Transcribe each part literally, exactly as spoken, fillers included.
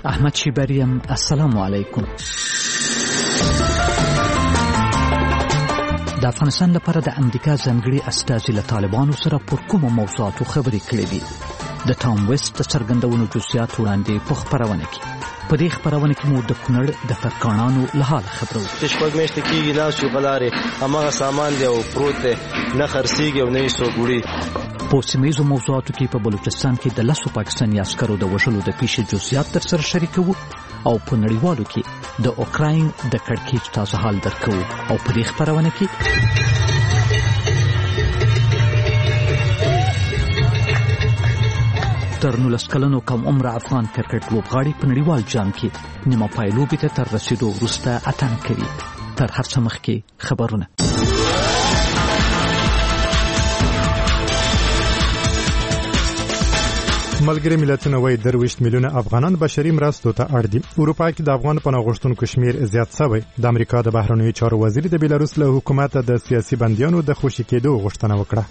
احمد شیبریم. السلام علیکم. د افغانستان لپاره د امریکا ځانګړي استازي له طالبانو سره پر کومو موضوعاتو خبرې کړې دي؟ د ټام ویسټ د څرګندونو جزئیات وړاندې په خپرونه کې. په دې خپرونه کې مو د کونړ د ترکاڼانو له حال خبرو. چې شپږ میاشتې کېږي ناست یو په لارې، هماغه سامان دی او پروت دی، نه خرڅېږي او نه یې څوک وړي. په سیمهیزو موضوعاتو کې په بلوچستان کې د لسو پاکستاني عسکرو د وژلو د پیښې جزئیات درسره شریکوو او په نړیوالو کې د اوکراین د کړکېچ تازه حال درکوو. او په دې خپرونه کې تر نولس کلنو کم عمره افغان کرکټ لوبغاړي په نړیوال جام کې نیمه پای لوبې ته تر رسېدو وروسته اتڼ کوي. تر هر څه مخکې خبرونه. ملګری ملتونه وایي درویشت میلیونه افغانان بشري مرستو ته اړ دي. اروپا کې د افغان پناه غوښتونکو شمیر زیات شوی. د امریکا د بهرنیو چارو وزیر د بیلاروس له حکومت د سیاسي بندیانو د خوشي کېدو غوښتنه وکړه.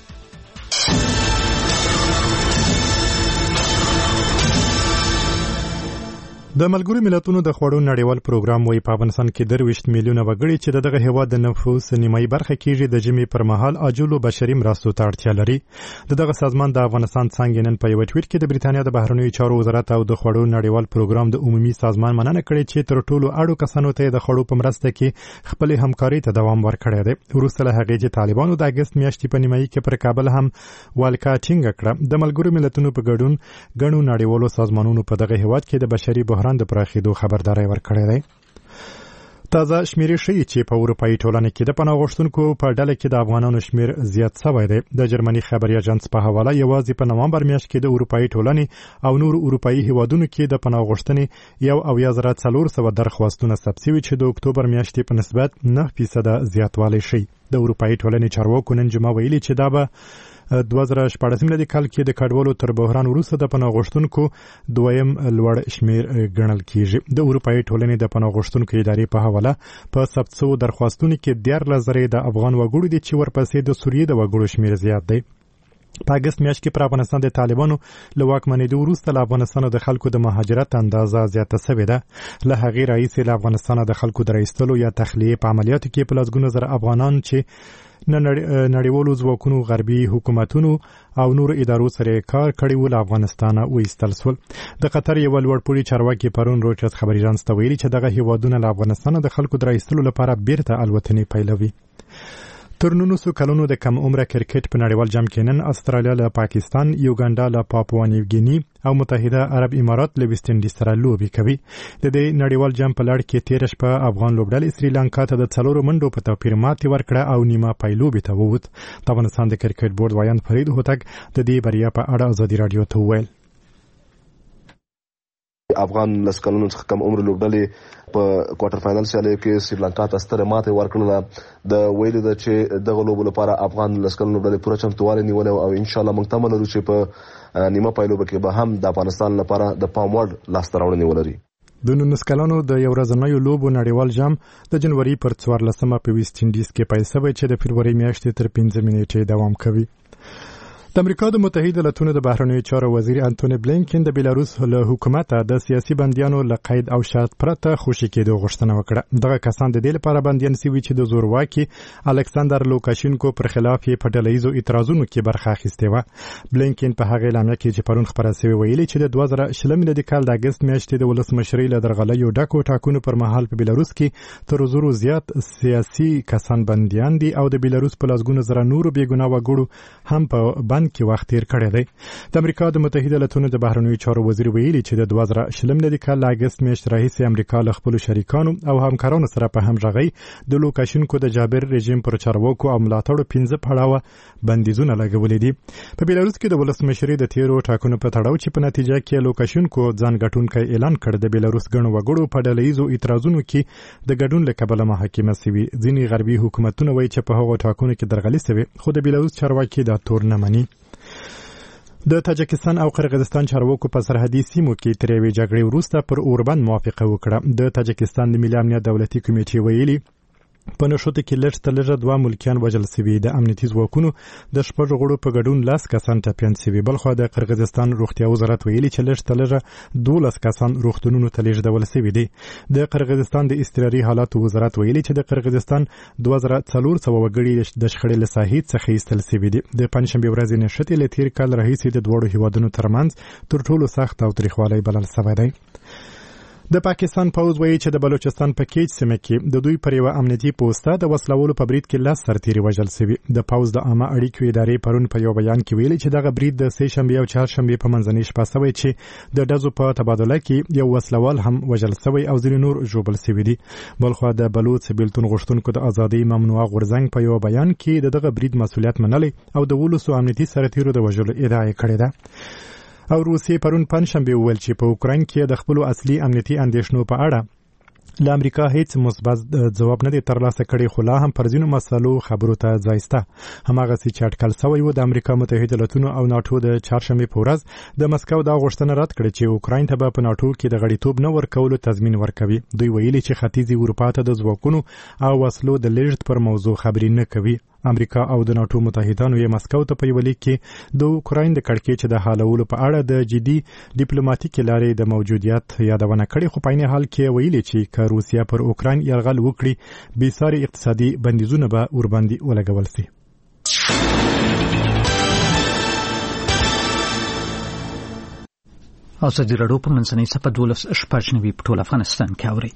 د ملګرو ملتونو د خوړو نړیوال پروګرام وایي په افغانستان کې درویشت میلیونه وګړي چې دغه هیواد د نفوس نیمایي برخه کېږي د ژمي پر مهال عاجلو بشري مرستو ته اړتیا لري. د دغه سازمان د افغانستان څنګه نن په یو ټویټ کې د بریتانیا د بهرنیو چارو وزارت او د خوړو نړیوال پروګرام د عمومي سازمان مننه کړې چې تر ټولو اړو کسانو ته د خوړو په مرسته کې خپل همکاري ته دوام ورکړی دی. وروسته له هغې چې طالبانو د اګست میاشتې په نیمایي کې پر کابل هم والکا ټینګه کړه، د ملګرو ملتونو په ګډون ګڼو نړیوالو سازمانونو په دغه هیواد کې د بشري بحران د پراخېدو خبرداری ورکړی دی. تازه شمیرې ښیي چې په اروپایي ټولنه کې د پناه غوښتونکو په ډله کې د افغانانو شمیر زیات شوی دی. د جرمني خبري اژانس په حواله یوازې په نومبر میاشت کې د اروپایي ټولنې او نور اروپایي هیوادونو کې د پناه غوښتنې یو اویا زره څلور سوه درخواستونه ثبت شوي چې د اکتوبر میاشتې په نسبت نه فیصده زیاتوالی ښیي. د اروپایي ټولنې چارواکو نن جمعه ویلي چې دا به دوه زره شپاړسم میلادي کال کې د کډوالو تر بحران وروسته د پناه غوښتونکو دویم لوړ شمیر ګڼل کیږي. د اروپایي ټولنې د پناه غوښتونکو ادارې په حواله په ثبت شوو درخواستونو کې دیارلس زره د افغان وګړو دي چې ورپسې د سوریې د وګړو شمیر زیات دی. په اګست میاشت کې پر افغانستان د طالبانو له واکمنېدو وروسته له افغانستان د خلکو د مهاجرت اندازه زیاته شوې ده. له هغې راهیسې له افغانستان د خلکو د راایستلو یا تخلیې په عملیاتو کې په لسګونو زره افغانان چې نه نړیوالو ځواکونو، غربي حکومتونو او نور ادارو سره کار کړی و له افغانستانه وایستل شول. د قطر یو لوړپوړي چارواکي پرون رویټرز خبري اژانس ته ویلي چې دغه هیوادونه له افغانستانه د خلکو د راایستلو لپاره بیرته الوتنې پیلوي. تر نولسو کلونو د کم عمره کرکټ په نړیوال جام کې نن استرالیا له پاکستان، یوګانډا له پاپوا نیوګیني او متحده عرب امارات له ویسټ انډیز سره لوبې کوي. د دې نړیوال جام په لړ کې تېره شپه افغان لوبډلې سریلانکا ته د څلورو منډو په توپیر ماتې ورکړه او نیمه پای لوبې ته ووت. د افغانستان د کرکټ بورډ وایان فرید هوتک د دې بریا په اړه ازادي راډیو ته وویل. افغان لسکلونو څخه کم عمر لوبډلې په کوارټر فائنل سیالیو کې سریلانکا ته ستره ماتې ورکړله. د ویلو ده چې دغه لوبو لپاره افغان لسکلونو لوبډلې پوره چمتووالی نیولی او ان شاء الله موږ تمه لرو چې په نیمه پای لوبه کې به هم د افغانستان لپاره د پام وړ لاسته راوړنې ولري. د نولس کلونو د یو ورځنیو لوبو نړیوال جام د جنوري پر څوارلسمه په ویسټ انډیز کې پیل شوی چې د فبروري میاشتې تر پنځه نیټې دوام کوي. د امریکا د متحده ایالاتونو د بهرنیو چارو وزیر انټونی بلینکن د بیلاروس له حکومت د سیاسي بندیانو له قید او شرط پرته خوشي کېدو غوښتنه وکړه. دغه کسان د دې لپاره بندیان شوي چې د زورواکي الکساندر لوکاشینکو پر خلاف یې په ډلهییزو اعتراضونو کې برخه اخیستې وه. بلینکن په هغې اعلامیه کې چې پرون خپره شوې ویلي چې د دوه زره شلم میلادي کال د اګست میاشتې د ولسمشرۍ له درغلیو ډکو ټاکنو پر مهال په بیلاروس کې تر زرو زیات سیاسي کسان بندیان دي او د بیلاروس په لسګونو زره نورو بېګناه وګړو هم په کې وخت تیر کړی دی. د امریکا د متحده ایالاتونو د بهرنیو چارو وزیر ویلي چې د دوه زره شلم میلادي کال له اګست میاشتې راهیسې امریکا له خپلو شریکانو او همکارانو سره په همغږۍ د لوکاشینکو د جابر رژیم پر چارواکو او ملاتړو پنځه پړاوه بندیزونه لګولي دي. په بیلاروس کې د ولسمشرۍ د تیرو ټاکنو په تړاو چې په نتیجه کې لوکاشینکو ځان ګټونکی اعلان کړ، د بیلاروس ګڼو وګړو په ډلهییزو اعتراضونو کې د ګډون له کبله محاکمه شوي. ځینې غربي حکومتونه وایي چې په هغو ټاکنو کې درغلي شوې، خو د بیلاروس چارواکي دا تور نه مني. د تاجکستان او قرغیزستان چارواکو په سرحدي سیمو کې تر یوې جګړې وروسته پر اوربند موافقه وکړه. د تاجکستان د ملي امنیت دولتي کمیټې ویلي په نښته کې لږ تر لږه دوه ملکیان وژل شوي. د امنیتي ځواکونو د شپږو غړو په ګډون لس کسان ټپیان شوي. بلخوا د قرغیزستان روغتیا وزارت ویلي چې لږ تر لږه دولس کسان روغتونونو ته لیږدول شوي دي. د قرغیزستان د اضطراري حالاتو وزارت ویلي چې د قرغیزستان دوه زره څلور سوه وګړي د شخړې له ساحې څخه ایستل شوي دي. د پنجشنبې ورځې نښتې له تېر کال راهیسې د دواړو هیوادونو ترمنځ تر ټولو سخت او تریخوالی بلل شوی دی. د پاکستان پوځ وایي چې د بلوچستان په کیچ سیمه کې د دوی پر یوه امنیتي پوسته د وسلولو په برید کې لس سرتیري وژل شوي. د پوځ د عامه اړیکو ادارې پرون په یو بیان کې ویلي چې دغه برید د سې شنبې او چهارشنبې په منځنۍ شپه شوی چې د ډزو په تبادله کې یو وسلوال هم وژل شوی او ځینې نور ژوبل شوي دي. بلخوا د بلوچ بیلتون غوښتونکو د ازادۍ ممنوعه غورځنګ په یو بیان کې د دغه برید مسؤلیت منلی او د ولسو امنیتي سرتیرو د وژلو ادعا یې کړې ده. او روسیې پرون پنجشنبې وویل چې په اوکراین کې د خپلو اصلي امنیتي اندېښنو په اړه له امریکا هیڅ مثبت ځواب نه دی ترلاسه کړی، خو لا هم پر ځینو مسلو خبرو ته ځای شته. هماغسې چې اټکل سوی و د امریکا متحده ایالتونو او ناټو د چهارشنبې په ورځ د مسکو دا غوښتنه رد کړې چې اوکراین ته به په ناټو کې د غړیتوب نه ورکولو تضمین ورکوي. دوی ویلي چې ختیځې اروپا ته د ځواکونو او وسلو د لیږد پر موضوع خبرې نه کوي. امریکا او د ناټو متحدانو یې مسکو ته په یوه لیک کې د اوکراین د کړکېچ د حالولو په اړه د جدي ډیپلوماټیکې لارې د موجودیت یادونه کړې، خو په عین حال کې ویلي چې که روسیه پر اوکراین یرغل وکړي بېساري اقتصادي بندیزونه به ورباندې ولګول شي. ازادي راډیو په منځنۍ صفحه دولس شپږ نوي په ټول افغانستان کې اوري.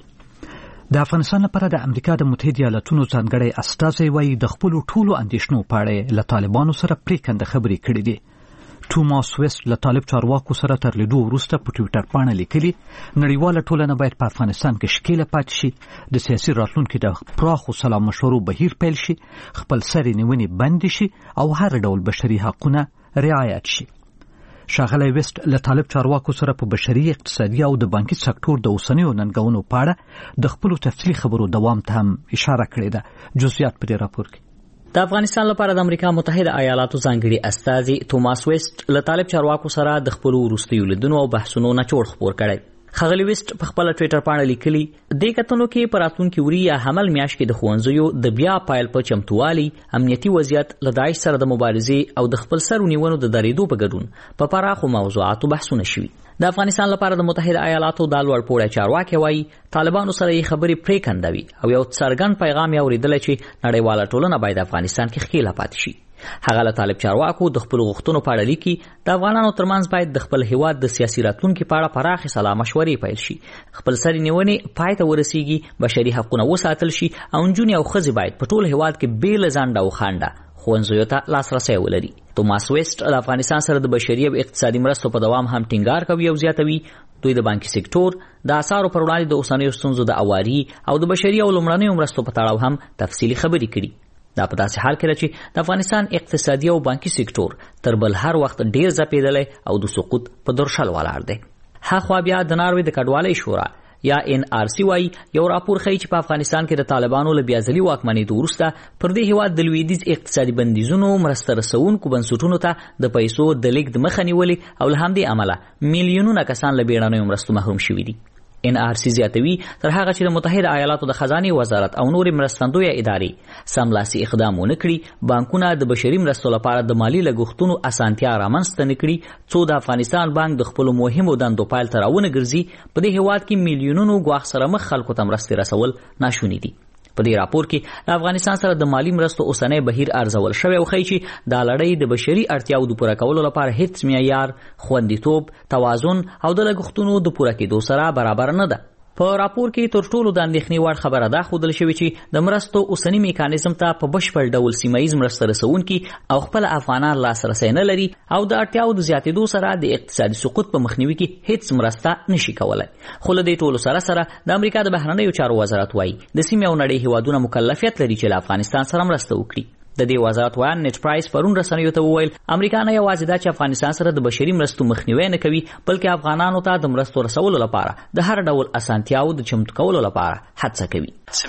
د افغانستان لپاره د امریکا د متحده ایالاتونو ځانګړی استازی وایي د خپلو ټولو اندېښنو په اړه له طالبانو سره پرېکنده خبرې کړې دي. توماس ویسټ له طالب چارواکو سره تر لیدو وروسته په ټویټر پاڼه لیکلي نړیواله ټولنه باید په افغانستان کې ښکېله پاتې شي، د سیاسي راتلونکي د پراخو سلا مشورو بهیر پیل شي، خپل سرې نیونې بندې شي او هر ډول بشري حقونه رعایت شي. ښاغلی ویسټ له طالب چارواکو سره په بشري، اقتصادي او د بانکي سکتور د اوسنیو ننګونو په اړه د خپلو تفصیلي خبرو دوام ته هم اشاره کړې ده. جزئیات په دې راپور کې. د افغانستان لپاره د امریکا متحده ایالاتو ځانګړي استازي توماس ویسټ له طالب چارواکو سره د خپلو وروستیو لیدنو او بحثونو نچوړ خپور کړی. ښاغلی ویسټ په خپل ټویټر باندې لیکلي د کتنو کې په راتلونکي وري یا حمل میاشت کې د ښوونځیو د بیا پایل په چمتووالي، امنیتي وضعیت، له داعش سره د مبارزې او د خپل سر ونیونو د درېدو په ګډون په پراخو موضوعاتو بحثونه شوي. د افغانستان لپاره د متحده ایالاتو د لوړ پوړی چارواکي وایي طالبانو سره یې خبرې پرېکندوي او یو څرګند پیغام یې اورېدلی چې نړیواله ټولنه باید افغانستان کې ښکېله پاتې شي. هغه له طالب چارواکو د خپل غوښتنو په اړه لیکي د افغانانو ترمنځ باید د خپل هیواد د سیاسي راتلونکي په اړه پراخې سلا مشورې پیل شي، خپل سرې نیونې پای ته ورسیږي، بشري حقونه وساتل شي او نجونې او ښځې باید په ټول هیواد کې بې له ځنډه او خنډه ښوونځیو ته لاسرسی ولري. توماس ویسټ له افغانستان سره د بشري او اقتصادي مرستو په دوام هم ټینګار کوي او زیاتوي دوی د بانکي سکتور د اثارو پر وړاندې د اوسنیو ستونزو د اواري او د بشري او لومړنیو مرستو په تړاو هم تفصیلي خبرې کړي. دا په داسې حال کې چې د افغانستان اقتصادي او بانکي سکتور تر بل هر وخت ډیر ځپېدلی او د سقوط په درشل ولاړ دی. هاخوا بیا د ناروې د کډوالۍ شورا یا ان آر سی وايي یو راپور ښیي چې په افغانستان کې د طالبانو له بیازلي واکمنېدو وروسته پر دې هیواد د لویدیځ اقتصادي بندیزونو مرسته رسوونکو بنسټونو ته د پیسو د لیږد مخه نیولې او له همدې امله میلیونونه کسان له بیړنیو مرستو محروم شوي دي. ان آر سی زیاتوي تر هغه چې د متحده ایالاتو د خزانې وزارت او نورې مرستندویه ادارې سملاسي اقدام ونه کړي بانکونه د بشري مرستو لپاره د مالي لګښتونو اسانتیا رامنځته نه کړي څو د افغانستان بانک د خپلو مهمو دندو پایل ته راونه ګرځي په دې هیواد کې میلیونونو ګواښ سره مخ خلکو ته مرستې رسول ناشوني دي. په دې راپور کې د افغانستان سره د مالی مرستو اوسنی بهیر ارزول شوی او ښیي چې دا لړۍ د بشري اړتیاو د پوره کولو لپاره هیڅ معیار، خوندیتوب، توازن او د لګښتونو د پوره کېدو سره برابر نه ده. په راپور کې تر ټولو د اندېښنې وړ خبره دا ښودل شوې چې د مرستو اوسنی میکانیزم ته په بشپړ ډول سیمه ییز مرسته رسونکي او خپل افغانان لاسرسی نه لري او د اړتیاو د زیاتېدو سره د اقتصادي سقوط په مخنیوي کې هیڅ مرسته نشي کولی. خو له دې ټولو سره سره د امریکا د بهرنیو چارو وزارت وایي د سیمې او نړۍ هیوادونه مکلفیت لري چې له افغانستان سره مرسته وکړي. د دې وزارت وایي نیټ پرایس پرون رسنیو ته وویل امریکا نه یوازې دا چې افغانستان سره د بشري مرستو مخنیوی نه کوي بلکې افغانانو ته د مرستو رسولو لپاره د هر ډول اسانتیاو د چمتو کولو لپاره هڅه کوي.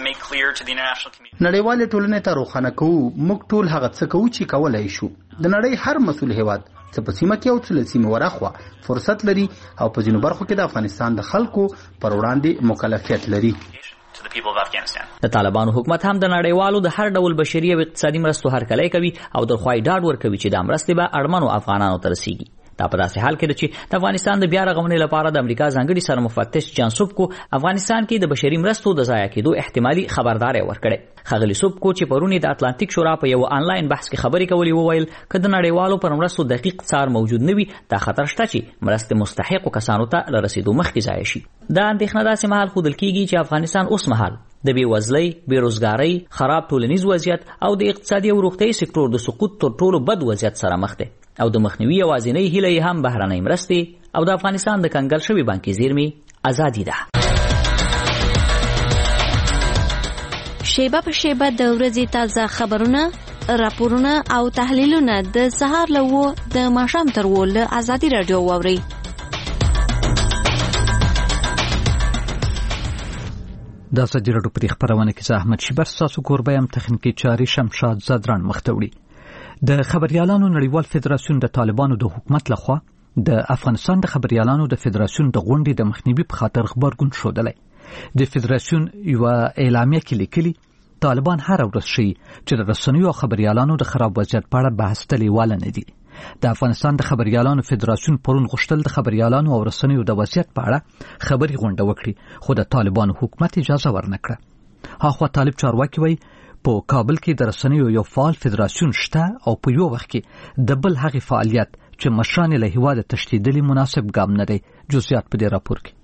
نړیوالې ټولنې ته روښانه کوو موږ ټول هغه څه کوو چې کولای شو. د نړۍ هر مسؤل هیواد څه په سیمه کې او څه له سیمې ورهاخوا فرصت لري او په ځینو برخو کې د افغانستان د خلکو پر وړاندې مکلفیت لري. د طالبانو حکومت هم د نړیوالو د هر ډول بشري او اقتصادي مرستو هرکلی کوي او د خوای ډاډ ورکوي چې د مرستې به اړمنو افغانانو ته رسیږي. دا په داسې حال کې ده چې د افغانستان د بیا رغونې لپاره د امریکا ځانګړي سرمفتش جان سوبکو افغانستان کې د بشري مرستو د ضایع کېدو احتمالي خبرداری ورکړی. ښاغلي سوبکو چې پرونی د اتلانتیک شورا په یو آنلاین بحث کې خبرې کولې وویل که د نړیوالو پر مرستو دقیق څار موجود نه وي دا خطر شته چې مرستې مستحقو کسانو ته له رسیدو مخکې ضایع شي. دا اندېښنه داسې مهال ښودل کېږي چې افغانستان اوس مهال د بېوزلۍ، بېروزګارۍ، خراب ټولنیز وضعیت او د اقتصادي او روغتیايي سکتور د سقوط تر ټولو بد وضعیت سره مخ دی او د مخنیوي یوازینۍ هیله یې هم بهرنۍ مرستې او د افغانستان د کنګل شوي بانکي زیرمې ازادي ده. شیبه په شیبه د ورځې تازه خبرونه، راپورونه او تحلیلونه د سهار له وو د ماښام تر وو له ازادي راډیو واورئ. د ازادي راډیو په خبرونه کې زه احمد شیبر ستاسو کوربه یم، تخنیکی چاري شمشاد زدران مختوړي. د خبريالانو نړیوال فدراسیون د طالبانو د حکومت لخوا د افغانستان د خبريالانو د فدراسیون د غونډې د مخنیوي په خاطر خبرګون شودلې. د فدراسیون یو اعلامیه کې لیکلي طالبان هر ورځ شي چې د رسنیو او خبريالانو د خراب وضعیت په اړه بحث تلیواله نه دي. د افغانستان د خبريالانو فدراسیون پرون غوښتل د خبريالانو او رسنیو د وضعیت په اړه خبري غونډه وکړي خو د طالبانو حکومت اجازه ورنکړه. هاخوا طالب چارواکي وایي په کابل کې د رسنیو یو فعال فدراسیون شته او په یو وخت کې د بل هغې فعالیت چې مشران له هیواده تشدیدلی مناسب ګام نه دی. جزئیات په دې راپور کې.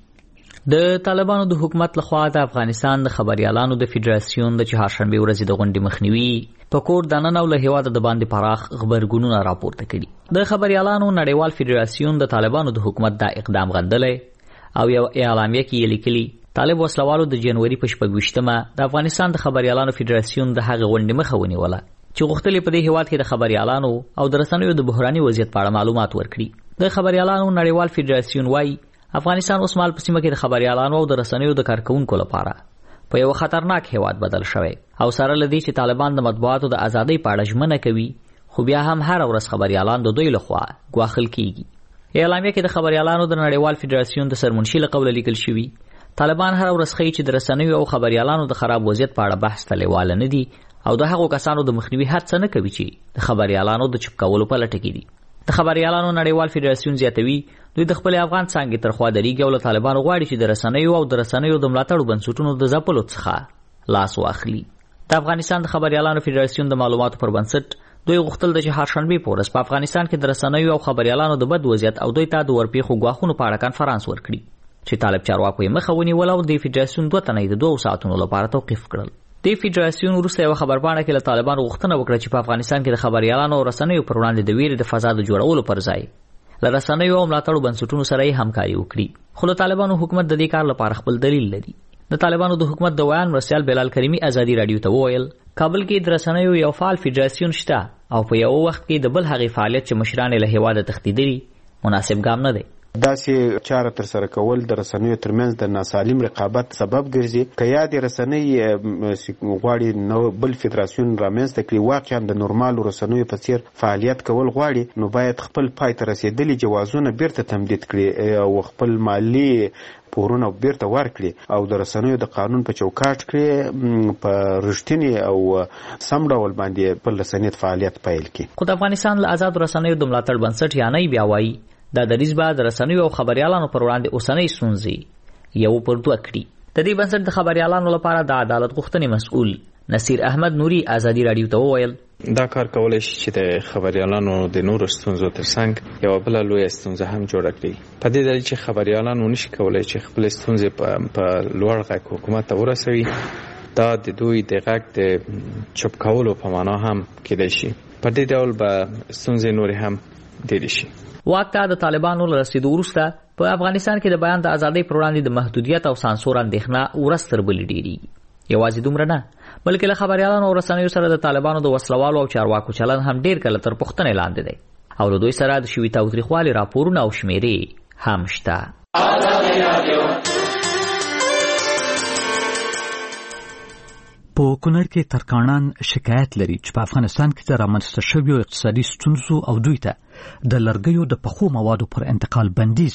د طالبانو د حکومت لخوا د افغانستان د خبريالانو د فدراسیون د چهارشنبه ورځې د غونډې مخنیوي په کور دننه او له هیواده د باندې پراخ خبرګونونه راپورته کړي. د خبريالانو نړیوال فدراسیون د طالبانو د حکومت دا اقدام غندلی او یو اعلامیه کې یې لیکلي طالب وسلوالو د جنوري په شپږویشتمه د افغانستان د خبريالانو فدراسیون د هغه غونډې مخه ونیوله چې غوښتل په دې هیواد کې د خبريالانو او د رسنیو د بحراني وضعیت په اړه معلومات ورکړي. د خبريالانو نړیوال فدراسیون وايي افغانستان اوس مهال په سیمه کې د خبريالانو او د رسنیو د کارکونکو لپاره په یو خطرناک هیواد بدل شوی او سره لدی چې طالبان د مطبوعاتو د ازادۍ په اړه ژمنه کوي خو بیا هم هر ورځ خبريالان د دوی لخوا ګواښل کیږي. اعلامیه کې د خبريالانو د نړیوال فدراسیون د سرمنشي له قوله لیکل شوی طالبان هر ورځ ښیي چې د رسنیو او خبريالانو د خراب وضعیت په اړه بحث تلیواله نه دي او د هغو کسانو د مخنیوي هڅه نه کوي چې د خبريالانو د چپ کولو په لټه کې دي. د خبريالانو نړیوال فدراسیون زیاتوي دوی د خپل افغان څنګه تر خوا درېږي او له طالبانو غواړي چې د رسنیو او د رسنیو د ملاتړو بنسټونو د ځپلو څخه لاس واخلي. د افغانستان د خبريالانو فدراسیون د معلوماتو پر بنسټ دوی غوښتل د چهارشنبه په ورځ په افغانستان کې د رسنیو او خبريالانو د بد وضعیت او دوی ته د ورپېښو ګواښونو په اړه کانفرنس ورکړي چې طالب چارواکو یې مخه ونیوله او د فدراسیون دوه تنه د دوه ساعتونو لپاره توقیف کړل. د فدراسیون وروسته یو خبرپاڼه کې له طالبانو غوښتنه وکړه چې په افغانستان کې د خبريالانو او رسنیو پر وړاندې د ویرې د فضا د جوړولو پر ځای له رسنیو او ملاتړو بنسټونو سره یې همکاري وکړي. خو له طالبانو حکومت د دې کار لپاره خپل دلیل لري. د طالبانو د حکومت د ویان مرسیال بلال کریمي ازادي رادیو ته وویل کابل کې د رسنیو یو فعال فدراسیون شته او په یو وخت کې د بل هغې فعالیت چې مشران له هیواده تښتېدلي مناسب ګام نه دی. داسې چاره تر سره کول د رسنیو ترمنځ د ناسالم رقابت سبب ګرځي. که یا د رسنۍ غواړي نو بل فدراسیون رامنځته کړي واقعا د نورمالو رسنیو په څیر فعالیت کول غواړي نو باید خپل پای ته رسېدلي جوازونه بیرته تمدید کړي او خپل مالی پورونه بیرته ورکړي او د رسنیو د قانون په چوکاټ کې په رښتینی او سم ډول باندې خپل رسنیت فعالیت پیل کړي. خو د افغانستان له آزاد رسنیو د ملاتړ بنسټ یعنی بیا وایي دا دریځ به د رسنیو او خبريالانو پر وړاندې اوسنۍ ستونزې یو پر دوه کړي. د دې بنسټ د خبريالانو لپاره د عدالت غوښتنې مسؤل نصیر احمد نوري ازادي رادیو ته وویل دا کار کولای شي چې د خبريالانو د نورو ستونزو ترڅنګ یو بل لوی ستونزه هم جوړه کړي. په دې ډول چې خبريالانو نشي کولای چې خپل ستونزې په لوړ غږ حکومت ته ورسوي دا د دوی د غږ د چوپ کولو په معنا هم کېدای شي. په دې ډول به ستونزې نور هم ډېرې شي. واک ته د طالبانو له رسیدو وروسته په افغانستان کې د بیان د ازادۍ پر وړاندې د محدودیت او سانسور اندېښنه ورځ تر بلې ډېرېږي. یوازې دومره نه بلکې له خبريالانو او رسنیو سره د طالبانو د وسلوالو او چارواکو چلن هم ډېر کله تر پوښتنې لاندې دی او له دوی سره د شوي تاوتریخوالي راپورونه او شمیرې هم شته. په کونړ کې ترکاڼان شکایت لري چې په افغانستان کې د رامنځته شویو اقتصادي ستونزو او دوی ته د لرګیو د پخو موادو پر انتقال بندیز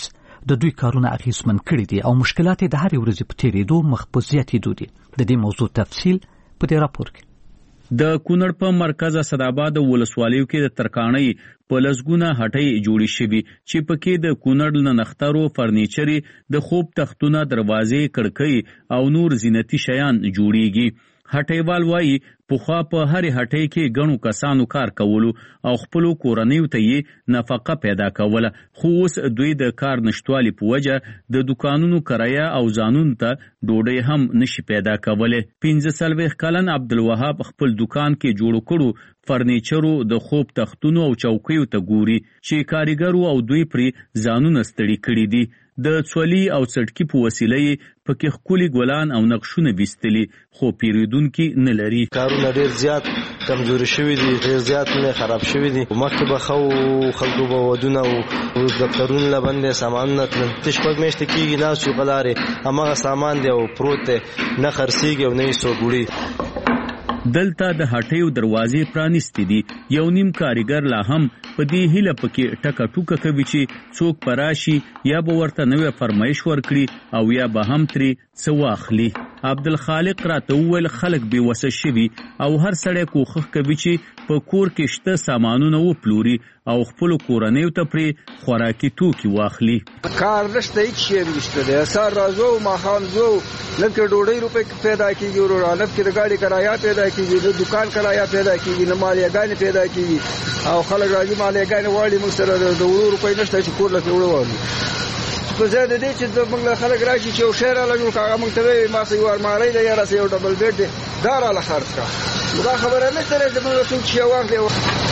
د دوی کارونه اغیزمن کړي دي او مشکلات د هر ورځې په تیریدو مخ په زیاتېدو دي. د دې موضوع تفصیل په دې راپور کې. د کونړ په مرکز اسداباد ولسوالیو کې د ترکاڼۍ په لسګونه هټۍ جوړې شوي چې پکې د کونړ نه نخترو فرنیچري د خوب تختونه دروازې کړکۍ او نور زینتي شیان جوړیږي. هټیوال وایي پخوا په هرې هټۍ کې ګڼو کسانو کار کولو او خپلو کورنیو ته یې نفقه پیدا کوله، خو اوس دوی د کار نشتوالي په وجه د دوکانونو کرایه او ځانونو ته ډوډۍ هم نشي پیدا کولی. پنځه څلوېښت کلن عبدالوهاب خپل دوکان کې جوړو کړو فرنیچرو د خوب تختونو او چوکیو ته ګوري چې کاریګرو او دوی پرې ځانونه ستړي کړي دي. د څولي او څټکي په وسیله یې پکې ښکلي ګلان او نقشونه ویستلي، خو پیرودونکي نه لري. کارونه ډېر زیات کمزوري شوي دي، ډېر زیات نه خراب شوي دي. مخکې به ښه خلکو به ودونه او دفترونه له بندې سامانونه تلل، چې شپږ میاشتې کېږي ناست یو په لارې هماغه سامان دی او پروت دی، نه خرڅېږي او نه یې څوک وړي. دلته د هټیو دروازې پرانیستې دي. یو نیم کاریګر لا هم په دې هیله پکې ټکه ټوکه کوي چې څوک په راشي یا به ورته نوې فرمایش ورکړي او یا به هم ترې څه واخلي. عبدالخالق راته وویل خلک بې وسه شوي او هر سړی کوښښ کوي چې په کور کې شته سامانونه وپلوري او خپلو کورنیو ته پرې خوراکي توکي واخلي. کار نشته، هیڅ شی نشته دی. سهار راځو ماښام ځو، نه کې ډوډۍ روپۍ پیدا کېږي، ورور نه کې د ګاډي کرایه پیدا کېږي، د دوکان کرایه پیدا کېږي، نه مالیاګانې پیدا کېږي او خلک راځي مالیاګانې غواړي. موږ سره د وړو روپۍ نشته چې کور لکه وړو واخلو. په ځای د دې چې موږ خلک راشي چې یو شی راله جوړ کړه، هغه موږ ته وایي ما څه یو المارۍ ده یا راسه یو ډبل بیډ دی، دا راله خرڅ کړه. دا خبره نشته دی چې موږ څوک شی واخلي.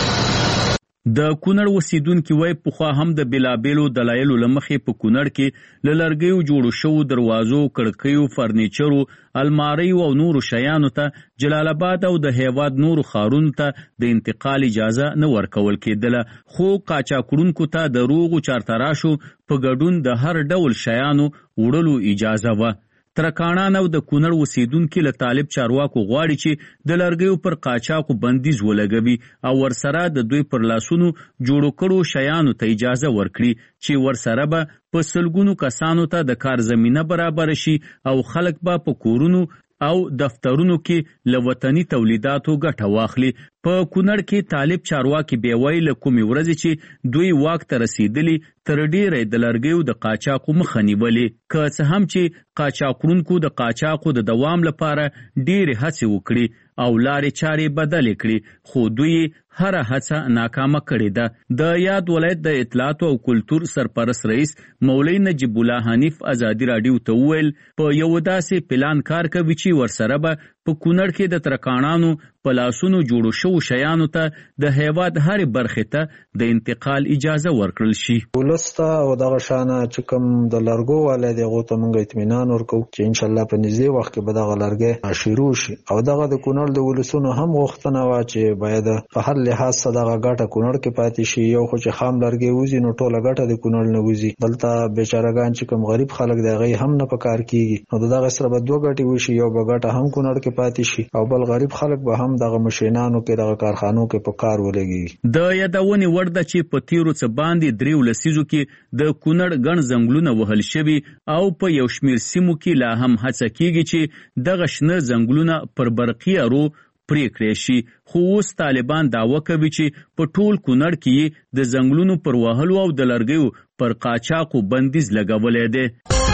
د کونړ اوسیدونکي وایي پخوا هم د بېلابېلو دلایلو له مخې په کونړ کې له لرګیو جوړو شوو دروازو، کړکیو، فرنیچرو، الماریو او نورو شیانو ته جلال آباد او د هیواد نورو ښارونو ته د انتقال اجازه نه ورکول کېدله، خو قاچاقړونکو ته د روغو چارتراشو په ګډون د هر ډول شیانو وړلو اجازه وه. ترکاڼان او د کونړ اوسیدونکي له طالب چارواکو غواړي چې د لرګیو پر قاچاقو بندیز ولګوي او ورسره د دوی پر لاسونو جوړو کړو شیانو ته اجازه ورکړي چې ورسره به په سلګونو کسانو ته د کار زمینه برابر شي او خلک به په کورونو او دفترونو کې له وطني تولیداتو ګټه واخلي. په کونړ کې طالب چارواکي بیا وایي له کومې ورځې چې دوی واک ته رسېدلي تر ډېره د لرګیو د قاچاقو مخه نیولې، که څه هم چې قاچاقړونکو د قاچاقو د دوام لپاره ډېرې هڅې وکړي او لارې چارې بدلې کړي، خو دوی هره هڅه ناکامه کړې ده. د یاد ولایت د اطلاعاتو او کلتور سرپرست رئیس مولوي نجیب الله حنیف ازادي راډیو ته وویل په یو داسې پلان کار کوي چې ورسره به په کونړ کې د ترکاڼانو په لاسونو جوړو شوو شیانو ته د هیواد هرې برخې ته د انتقال اجازه ورکړل شي. ولس ته او دغه شانه چې کوم د لرګو والی دی هغو ته موږ اطمینان ورکوو چې انشاءالله په نږدې وخت کې به دغه لرګی شروع شي. او دغه د کونړ د ولسونو هم غوښتنه وه چې باید په هر لحاظ څه دغه ګټه کونړ کې پاتې شي. یو خو چې خام لرګی وځي نو ټوله ګټه د کونړ نه وځي، دلته بیچارهګان چې کوم غریب خلک دی هغوی هم نه په کار کېږي، نو د دغه سره به دوه ګټې وشي، یو به ګټه هم کونړ کې پاتې شي او بل غریب خلک به هم دغه مشینانو کې دغه کارخانو کې په کار ولګي. د یادونې وړ ده چې په تیرو څه باندې دریو لسیزو کې د کونړ ګڼ ځنګلونه وهل شوي او په یو شمېر سیمو کې لا هم هڅه کېږي چې دغه شنه ځنګلونه پر برقي ارو پرې کړی شي، خو اوس طالبان دعوه کوي چې په ټول کونړ کې د ځنګلونو پر وهلو او د لرګیو پر قاچاقو بندیز لګولی دی.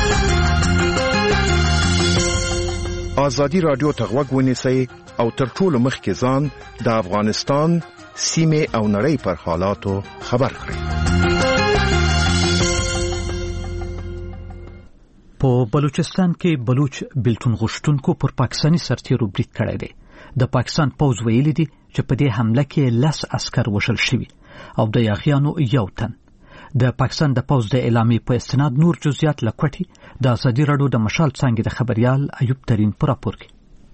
آزادي راډیو ته غوږ ونیسئ او تر ټولو مخکې ځان د افغانستان سیمې او نړۍ پر حالاتو خبر کړئ. په بلوچستان کې بلوچ بیلتون غوښتونکو پر پاکستاني سرتیرو برید کړی دی. د پاکستان پوځ ویلي دي چې په دې حمله کې لس عسکر وژل شوي او د یاغیانو یو تن. د پاکستان د پوځ د اعلامیې په استناد نور جزئیات له کوټې د ازادي راډیو د مشال څانګې د خبریال ایوب ترین په راپور کې.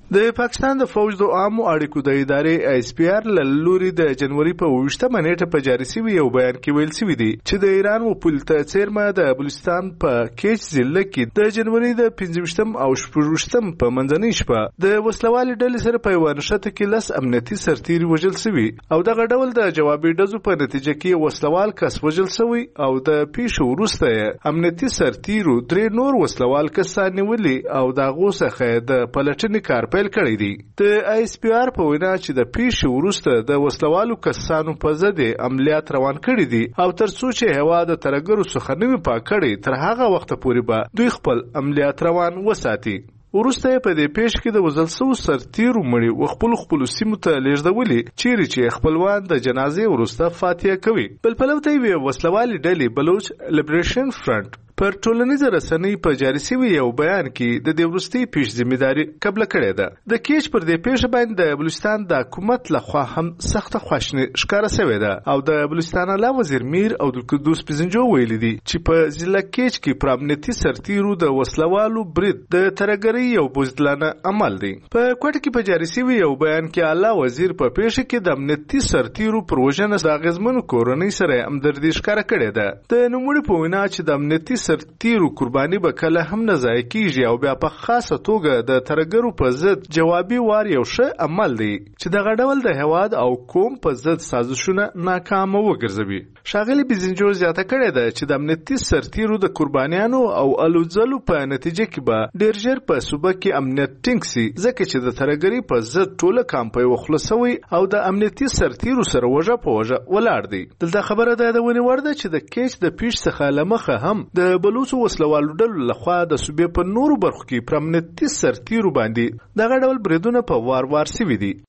د پاکستان د فوج د عامو اړیکو د ادارې ایس پی آر له لوري د جنوري په اوویشتمه نیټه په جاري شوي یو بیان کې ویل شوي دي چې د ایران وپول ته څیرمه د بلوچستان په کیچ ضلع کې د جنوري د پنځه ویشتم او شپږ ویشتم په منځنۍ شپه د وسلوالې ډلې سره په یوه نښته کې لس امنیتي سرتیري وژل شوي او دغه ډول د جوابي ډزو په نتیجه کې وسلوال کس وژل شوی او د پیښې وروسته یې امنیتي سرتیرو درې نور وسلوال کسان نیولي او د هغو څخه د پلټنې کار پیل کړی دی. د ایس پی آر په وینا چې د پیښې وروسته د وسلوالو کسانو په ضد عملیات روان کړي دي او تر څو چې هیواد د ترګرو څخه نه وي پاک کړی تر هغه وخته پورې به دوی خپل عملیات روان وساتي. وروسته په دې پیښ کې د وژل شوو سرتیرو مړي و خپل خپل سیمو ته لیږدولي چیرې چې خپلوان د جنازې وروسته فاتحه کوي. بل پلو ته یې وسلوالې ډلې بلوچ لیبریشن فرنٹ پر ټولنیزه رسنۍ په جاري شوي یو بیان کې د دې وروستۍ پیښ ذمہداري قبله کړې ده. د کیچ پر دې پیښه باندې د بلوچستان د حکومت لخوا هم سخته خواشیني ښکاره شوې ده او د بلوچستان اعلی وزیر میر عبدالقدوس پزنجو ویلي دي چې په ضلع کیچ کې پر امنیتي سرتیرو د وسلوالو برید د ترګرۍ یو بزدلانه عمل دی. په کوټه کې په جاري شوي یو بیان کې اعلی وزیر په پیښه کې د امنیتي سرتیرو پر وژنه د اغیزمنو کورنۍ سره همدردي ښکاره کړې ده. د نوموړي په وینا چې د امنیتي سرتیرو قرباني به کله هم نه ضایع کیږي او بیا په خاصه توګه د ترګرو په ضد جوابي وار یو ښه عمل دی چې دغه ډول د هیواد او قوم په ضد سازشونه ناکامه وګرځوي. ښاغلي بزنجو زیاته کړې ده چې د امنیتي سرتیرو د قربانیانو او الوځلو په نتیجه کې به ډېر ژر په صوبه کې امنیت ټینګ سي ځکه چې د ترګرۍ په ضد ټوله کامپۍ وخلصوي او د امنیتي سرتیرو سره وژه په وژه ولاړ دی. دلته خبره ده د ونې وړ ده چې د کیچ د پیښ څخه له مخه هم د بلوڅو وسلوالو ډلو لخوا د صوبې په نورو برخو کې پر امنیتي سرتیرو باندې دغه ډول بریدونه په وار وار سوي دي.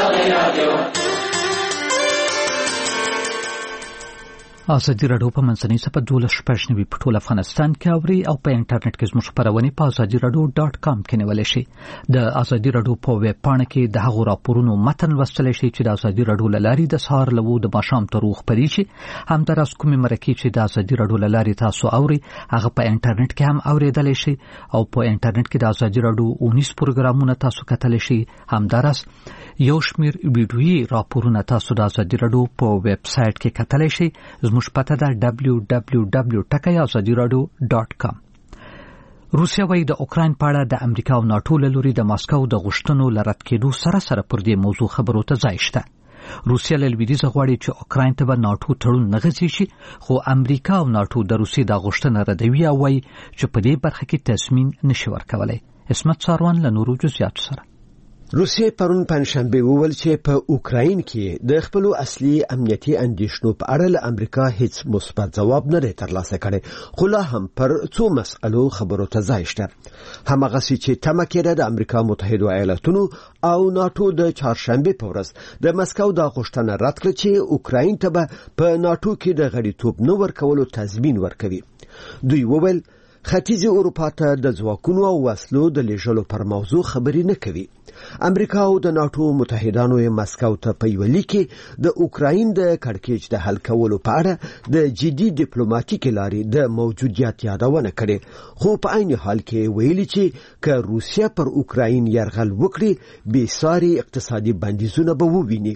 ازادي راډیو په منځنۍ صفحه دولس شپږ نوي په ټول افغانستان کې اوري او په انټرنیټ کې زموږ خبرونه په ازادي راډیو ډاټ کام کې نیول شي. د ازادي راډیو په ویب پاڼه کې د هغو راپورونو متن لوستل شي چې د ازادي راډیو لاري د سهار لوو د ماښام تر خبري شي. همداراز کومې مرکې چې د ازادي راډیو لاري تاسو اوري هغه په انټرنیټ کې هم اوریدل شي او په انټرنیټ کې د ازادي راډیو اونیس پروګرامونه تاسو کتل شي. همداراز یو شمیر ویډیويي راپورونه تاسو د ازادي راډیو په ویب سټ کې کتل شي. زموږ پته ده دبلیو دبلیو دبلیو ډاټ ازادي راډیو ډاټ کام. روسیا وايي د اوکراین په اړه د امریکا او ناتو له لوري د ماسکو د غوښتنو لرد کېدو سره سره پر دې موضوع خبرو ته ځای شته. روسیا له لویدیځه غواړي چې اوکراین ته به ناتو تړون نه غځي شي خو امریکا او ناتو د روسیې د غوښتنه ردوي او وايي چې په دې برخه کې تصمیم نشي ورکولای. اسمت ساروان له نورو جزئیاتو سره. روسیې پرون پنځشنبه وویل چې په اوکراین کې د خپل اصلي امنیتي اندیشنو په اړه له امریکا هیڅ مثبت ځواب نه ترلاسه کړي خو لا هم پر څو مسألو خبرو ته ځای شته. همغه چې تمه کېده د امریکا متحده ایالاتونو او ناتو د چهارشنبه په ورځ د مسکو د غوښتنه رد کړه چې اوکراین ته به په ناتو کې د غړیتوب نه ورکولو تضمین ورکوي. دوی وویل ختیځ اروپا ته د ځواکونو او وسلو د لیږلو پر موضوع خبرې نه کوي. امریکا او د ناتو متحدانو یې مسکو ته په یو لیک کې د اوکراین د کړکېچ د حل کولو په اړه د جدي ډیپلوماټیک لارې د موجودیت یادونه کړې خو په عین حال کې ویلي چې که روسیا پر اوکراین یرغل وکړي بې ساري اقتصادي بندیزونه به وویني.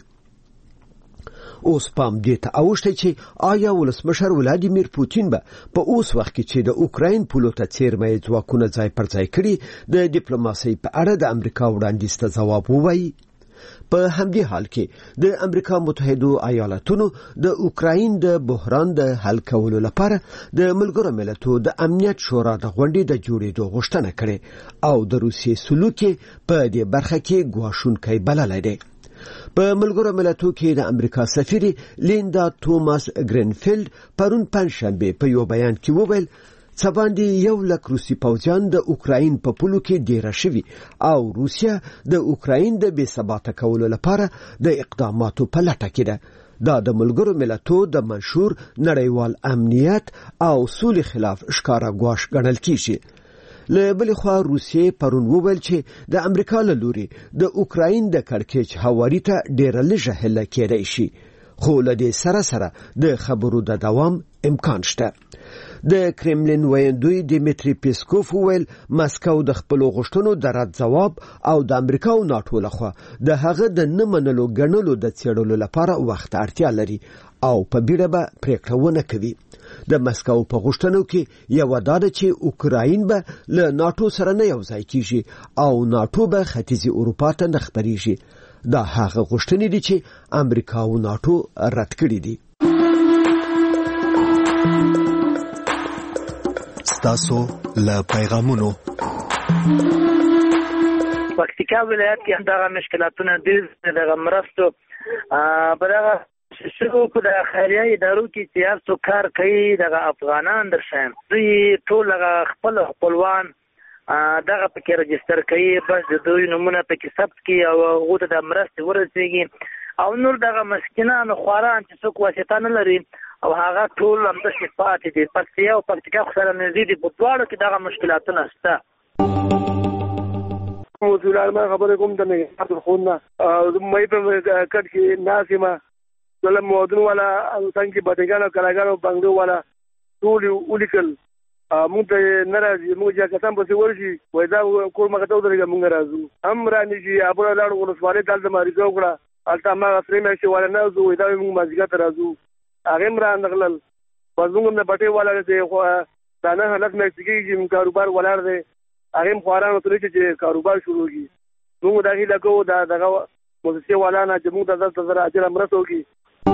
اوس پام دې ته اوښتی چې آیا ولسمشر ولادیمیر پوتین به په اوس وخت کې چې د اوکراین پولو ته څیرمه ځواکونه ځای پر ځای کړي د ډیپلوماسۍ په اړه د امریکا وړاندیز ته ځواب ووایي. په همدې حال کې د امریکا متحده ایالاتونو د اوکراین د بحران د حل کولو لپاره د ملګرو ملتونو د امنیت شورا د غونډې د جوړېدو غوښتنه کړې او د روسیې سلوک په دې برخه کې ګواښونکی بللی دی. په ملګرو ملتونو کې د امریکا سفیر لیندا توماس گرینفیلد پرون پنځشنبه په یو بیان کې وویل څه باندې یو لک روسي پوځیان د اوکراین په پولو کې ډېره شوي او روسیا د اوکراین د بې ثباته کولو لپاره د اقداماتو په لټه کې ده. دا د ملګرو ملتونو د منشور نړیوال امنیت او سولې خلاف ښکاره ګواښ ګڼل کیږي. له بلې خوا روسیې پرون وویل چې د امریکا له لوري د اوکراین د کړکېچ هواري ته ډېره لږه هله کېدای شي خو له دې سره سره د خبرو د دوام امکان شته. د کرملین ویندوی دیمیتری پیسکوف ویل مسکو د خپل غوښتنو د رد جواب او د امریکا او ناتو لخوا د هغه د نه منلو ګڼلو د څېړلو لپاره وخت اړتیا لري او په بیړه به پریکړه ونه کوي. د مسکو په غوښتنو کې یو دا ده چې اوکراین به له ناتو سره نه یوځای کیږي او ناتو به ختیځې اروپا ته نه خپریږي. دا هغه غوښتنې دي چې امریکا او ناتو رد کړي دي. تاسو له پیغامونو پکتیکا ولایت کې هم دغه مشکلاتونه ډېر دغه مرستو برغه شروع کو د خیریه ادارو کې سیاسو کار کوي دغه افغانان درشم دوی ټول خپل خپلوان دغه پکې رجستر کوي بس د دوی نمونه پکې ثبت کوي او هغه د مرستې ورسیږي او نور دغه مسکینان خواران چې څوک واسطه نه لري او هغه ټول هم د شفاعت دي پکتیا او پکتیکا سره نږدې دي په دواړو کې دغه مشکلاتونه شته. وزیرانو خبرې کوم د نه عبد الخون مې په کټ کې ناسمه ولله مودن ولا څنګه بټګانو کلاګانو بنګلو ولا ټول ولیکل موږ ته ناراضي موږ چې کسان په څیر شي وای دا کور مګه ته درګه موږ راځو هم رانی چې ابو لاړو ورسواله دلته ماري وکړه الته ما غفرې مې شي ولا نه زو دا موږ مازیګه ته راځو هغه مران نغلل پزوم نه بټي والا دې خو دا نه حالت مې چې کاروبار ولر دې هغه خوارانو ته چې کاروبار شروع کی موږ دا هیله کوو دا دغه مؤسسه والا نه چې موږ د زړه اجر امرته وکي.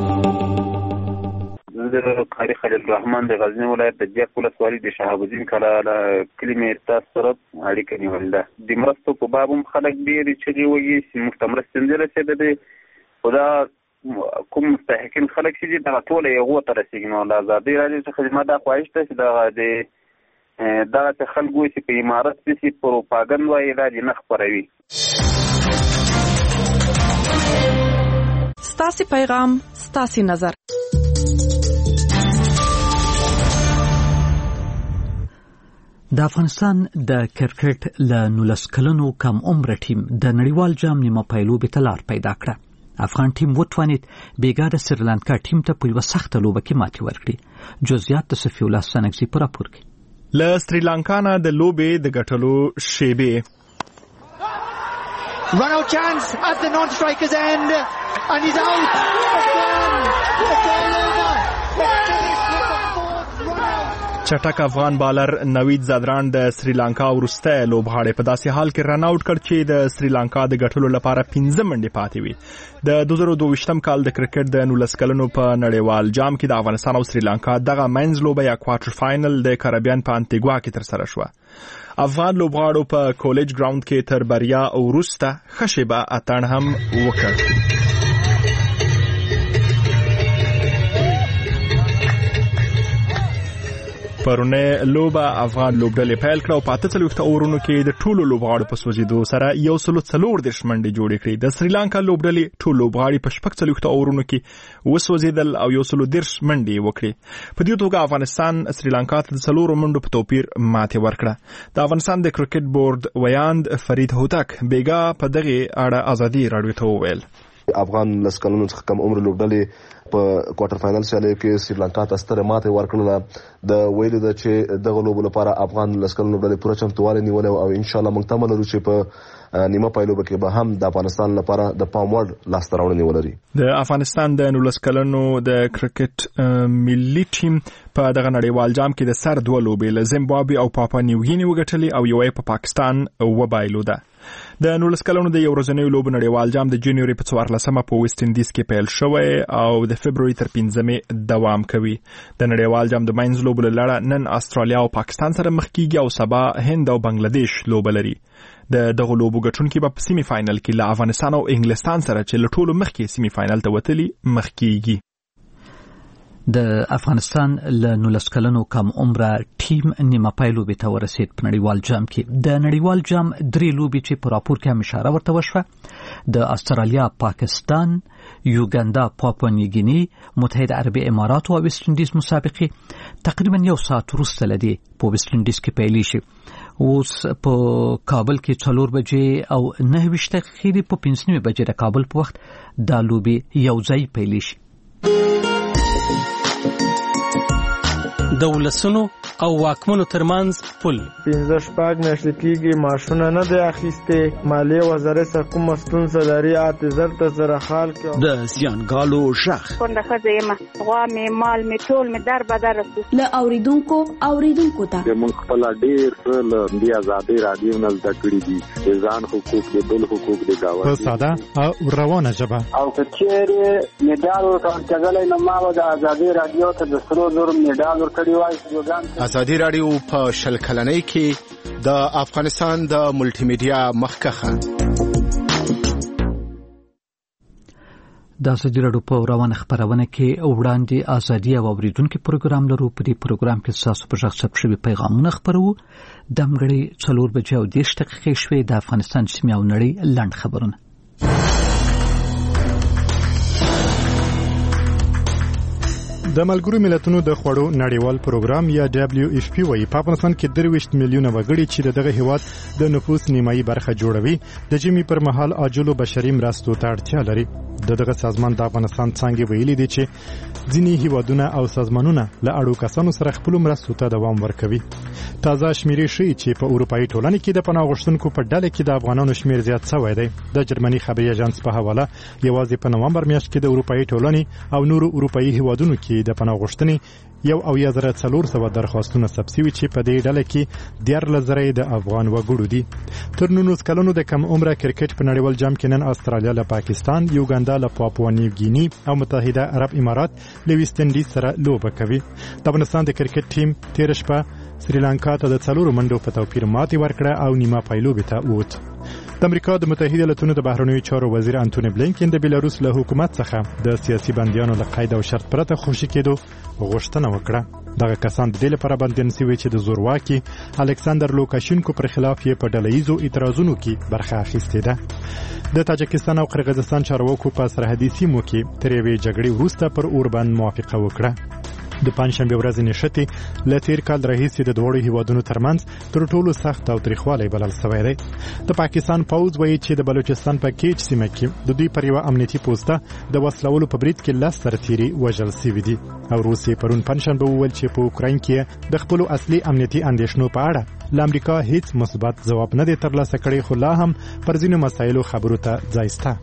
زه قاری خلیل الرحمن د غزنی ولایت د جیک ولسوالۍ د شهاب الدین کلا کلمې تاسو سره اړیکه نیولې ده. د مرستو په باب هم خلک ډېر چې وایي چې مستمر ستنځل څه ده خدا کوم مستحقین خلک چې دا ټول یو تر رسیدي نو د آزادۍ راځي چې خدمت د خواهش ته چې دا د دا چې خلکو چې په امارت کې پروپاګاندا وایي دا نه خبروي. ستاسو پیغام ستاسو نظر. د افغانستان د کرکټ له نولس کلنو کم عمر ټیم د نړیوال جام نیمه پایلوبې ته لار پیدا کړه. افغان ټیم وتوانید بیګا د سریلانکا ټیم ته په یوه سخته لوبه کې ماتې ورکړي. جزئیات د صفي الله سنګزي په راپور کې. له سریلانکا نه د لوبې د ګټلو شیبې Run out chance at the non-striker's end and he's out again. It's all over. چټک افغان بالر نوید زادران د سریلانکا ورسته لوبغاړی په داسې حال کې رن آوټ کړ چې د سریلانکا د ګټلو لپاره پنځه منډې پاتې وي. د دوه زره دوه ویشتم کال د کرکټ د نولس کلنو په نړیوال جام کې د افغانستان او سریلانکا دغه منځ لوبه یا کوارټر فائنل د کریبیان په انټیګوا کې تر سره شوه. افغان لوبغاړو په کالج ګراوند کې تر بریا او وروسته ښه شیبه اتڼ هم وکړ. پرونه لوبه افغان لوبډلې پیل کړه او په اته څلوېښت اورونو کې د ټولو لوبغاړو په سوځېدو سره یو سلو څلور دېرش منډې جوړې کړې. د سریلانکا لوبډلې ټول لوبغاړي په شپږ څلوېښتو اورونو کې وسوځېدل او یو سلو دېرش منډې وکړې. په دې توګه افغانستان سریلانکا ته د څلورو منډو په توپیر ماتې ورکړه. د افغانستان د کرکټ بورډ ویاند فرید هوتک بیګا په دغه اړه ازادي راډیو ته وویل. افغان لسکلونو څخه کم عمر لوبډلې په کوارټر فائنل سیالیو کې سریلانکا ته ستره ماتې ورکړله. د ویلو ده چې دغه لوبو لپاره افغان لسکلونو لوبډلې پوره چمتووالی نیولی او ان شاء الله موږ تمه لرو چې په نیمه پایلوبه کې به هم د افغانستان لپاره د پام وړ لاسته راوړنې ولري. د افغانستان د نولس کلنو د کرکټ ملي ټیم په دغه نړیوال جام کې د سر دوه لوبې له زیمبابوې او پاپا نیوګیني وګټلې او یوه په پاکستان وبایلوده. د نولس کلنو د یو ورځنیو لوبو نړیوال جام د جنوري په څوارلسمه په ویسټ انډیز کې پیل شوی او د فبروري تر پنځمې دوام کوي. د نړیوال جام د ماینز لوبو له لړه نن استرالیا او پاکستان سره مخ کیږي او سبا هند او بنگلاديش لوبه لري. د دغه لوبو ګټونکي به په سیمي فائنل کې له افغانستان او انګلستان سره چې له ټولو مخکې سیمي فائنل ته وتلي مخ کیږي. د افغانستان له نولس کلنو کم عمره ټیم نیمه پایلوبې ته ورسید. په نړیوال جام کې د نړیوال جام درې لوبې چې په راپور کې هم اشاره ورته وشوه د استرالیا، پاکستان، یوګاندا، پاپوا نیوګیني، متحده عربي امارات او ویسټ انډیز مسابقې تقریبا یو ساعت وروسته له دې په ویسټ انډیز کې پیلې شي. اوس په کابل کې څلور بجې او نهه ویشت دقیقې په پنځه نیمې بجې د کابل په وخت دا لوبې یو ځای پیلې شي. د ولسونو او واکمنو ترمنځ پل. پنځه شپږ میاشتې کېږي ماشونه نه دی اخیستې. مالیې وزارت سره کومه ستونزه لري اته زر ته زره حال کړه. د زیانګالو شخ کونډه ښځه یم، غوا مې مال مې ټول مې در بدر رسو. له اوریدونکو اوریدونکو ته موږ خپل ډېر څه له دې ازادۍ راډیو نه زده کړي دي، د ځان حقوق د بل حقوق د ګاونډي په ساده او روانه ژبه. او که چیرې میډال ورکړل کېدلی نو ما به د ازادۍ راډیو ته د سرو زرو میډال ورکړی وای. ازادي راډیو په شل کلنۍ کې د افغانستان د ملټي میډیا مخکښه. د ازادي راډیو په روانه خبرونه کې وړاندې ازادي او اوریدونکو پروګرام لرو. په دې پروګرام کې تاسو په ځخ ثبت شوي پیغامونه خبرو. د مګړې څلور بجې او دېرش دقیقې شوې. د افغانستان سیمې او نړۍ لنډ خبرونه. د ملګرو ملتونو د خوړو نړیوال پروګرام یا دبليو اف پی وايي په افغانستان کې درویشت میلیونه وګړي چې دغه هیواد د نفوس نیمایي برخه جوړوي د جمی پر مهال عاجلو بشري مرستو ته اړتیا لري. دغه سازمان د افغانستان څنګه ویلي دي چې ځینې هیوادونه او سازمانونه له اړو کسانو سره خپل مرستو ته دوام ورکوي. تازه شمیرې ښیي چې په اروپאי ټولنه کې د پناه غوښتونکو په ډله کې د افغانانو شمیر زیات شوی دی. د جرمني خبري اژانس په حواله یوازې په نومبر میاشت کې د اروپאי ټولنې او نورو اروپאי هیوادونو کې د پناه غوښتنې یو او یا زره څلور سوه درخواستونه ثبت شوي چې په دې ډله کې دیارلس زره د افغان وګړو دي. تر نولس کلونو د کم عمره کرکټ په نړیوال جام کې نن استرالیا له پاکستان، یوګاندا له پاپوا نیو ګینی او متحده عرب امارات له ویسټ انډیز سره لوبه کوي. د افغانستان د کرکټ ټیم تیر شپه سریلانکا ته د څلورو منډو په توپیر ماتې ورکړه او نیمه پایلوبې ته ووت. د امریکا د متحده ایالاتونو د بهرنیو چارو وزیر انټونی بلینکن د بیلاروس له حکومت څخه د سیاسي بندیانو له قید او شرط پرته خوشي کېدو غوښتنه وکړه. دغه کسان د دې لپاره بندیان شوي چې د زورواکي الکساندر لوکاشینکو پر خلاف یې په ډلهییزو اعتراضونو کې برخه اخیستې ده. د تاجکستان او قرغیزستان چارواکو په سرحدي سیمو کې تر یوې جګړې وروسته پر اوربند موافقه وکړه. د پنځشنبه ورځې نښتې له تیر کال راهیسې د دواړو هیوادونو ترمنځ تر ټولو سخت او تریخوالی بلل شوی دی. د پاکستان پوځ وایي چې د بلوچستان په کیچ سیمه کې د دوی پر یوه امنیتي پوسته د وسلولو په برید کې لس سرتیري وژل شوي دي. او روسیې پرون پنځشنبه وویل چې په اوکراین کې د خپلو اصلي امنیتي اندېښنو په اړه له امریکا هیڅ مثبت ځواب نه دی ترلاسه کړی، خو لا هم پر ځینو مسایلو خبرو ته ځای شته.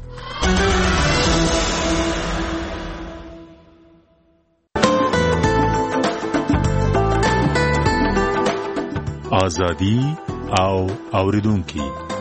ازادي او اوریدونکي.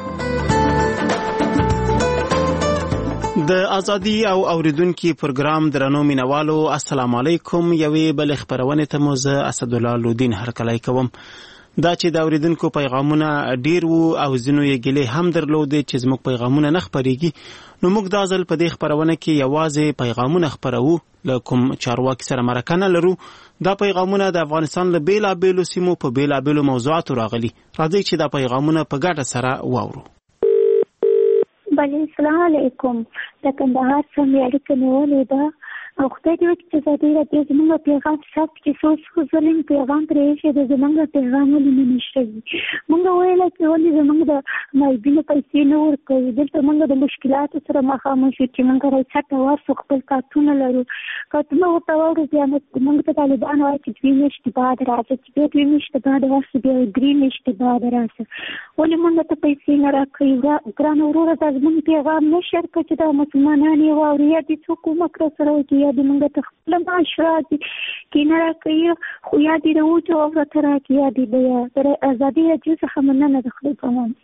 د ازادي او اوریدونکي پروګرام درنو مینوالو السلام علیکم. یوې بل خبرونه ته مو زه اسدالله لودین هرکلی کوم. دا چې د اوریدونکو پیغامونه ډیر وو او ځینو یې ګیلې هم درلودې چې زموږ پیغامونه نه خپرېږي، نو موږ دا ځل په دې خبرونه کې یوازې پیغامونه خپرو، له کوم چارواکي سره مرکه نه لرو. دا پیغامونه د افغانستان له بیلابیلو سیمو په بیلابیلو موضوعاتو راغلي. راځئ چې دا پیغامونه په ګډه سره واورو. بله السلام علیکم. د کندهار څخه اړیکه نیولې ده او خدای دې وکړي چې ازادي راډیو زموږ پیغام ثبت کړي. څو څو ځلې مې پیغام پرېښی دی، زموږ پیغام ولې نه نشوي. موږ ویله چې ولې زموږ د معیبینو پیسې نه ورکوي. دلته موږ د مشکلاتو سره مخامخ یو چې موږ راڅټه ورسو، خپل کارتونه لرو. کارتونه ورته واورو بیا موږ ته طالبان وایي چې دوې میاشتې بعد راځه، چې بیا دوې میاشتې بعد راسه، بیا درې میاشتې بعد راسه. ولې موږ ته پیسې نه راکوي؟ ګرانه وروره دا زموږ پیغام نه شیر کړه چې دا مسلمانان یې واوري، یا دې څوک کومک راسره وکړي، یا دې موږ ته خپله معاش راځي کې نه راکوي، خو یا دې د اوجو او راته راکړي، یا دې د ازادي راډیو څخه مننه د خدای په امان.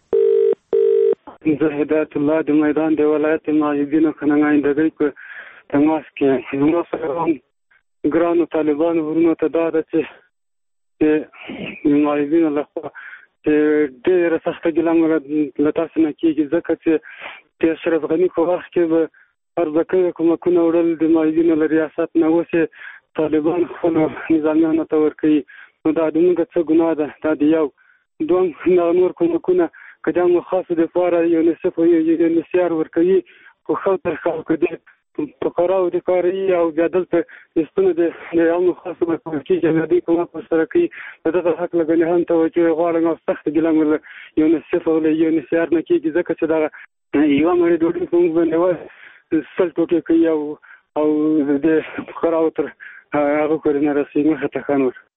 زه هدایت الله د میدان د ولایت مجاهدینو خننګایندګۍ په تماس کې زما سره هم ګرانو طالبانو ورونو ته دا ده چې د مجاهدینو لخوا چې ډېره سخته ګیله له تاسو نه کېږي، ځکه چې د اشرف غني په وخت کې به ارزکوي کومکونه وړل د مجاهدینو له ریاست نه، اوس یې طالبان خپلو نظامیانو ته ورکوي. نو دا د موږ څه ګناه ده؟ دا د یو دوم دغه نور کومکونه که د خاصو دپاره یونیسف او یونیسیار ورکوي، خو ښه تر ښه که د فقراو د کاري او بیا دلته ایستونه د عامو خاصو به کول کېږي، بیا دوی کومک ورسره کوي. د دغه حق له ګنې هم توجه غواړم او سخته ګیله مې له یونیسف او له یونیسیار نه کېږي، ځکه چې دغه یوه مړۍ ډوډۍ په موږ باندې وایي سل ټوټې کوي او او د فقراو تر هغه پورې نه رسېږي. مخې ته ښه نور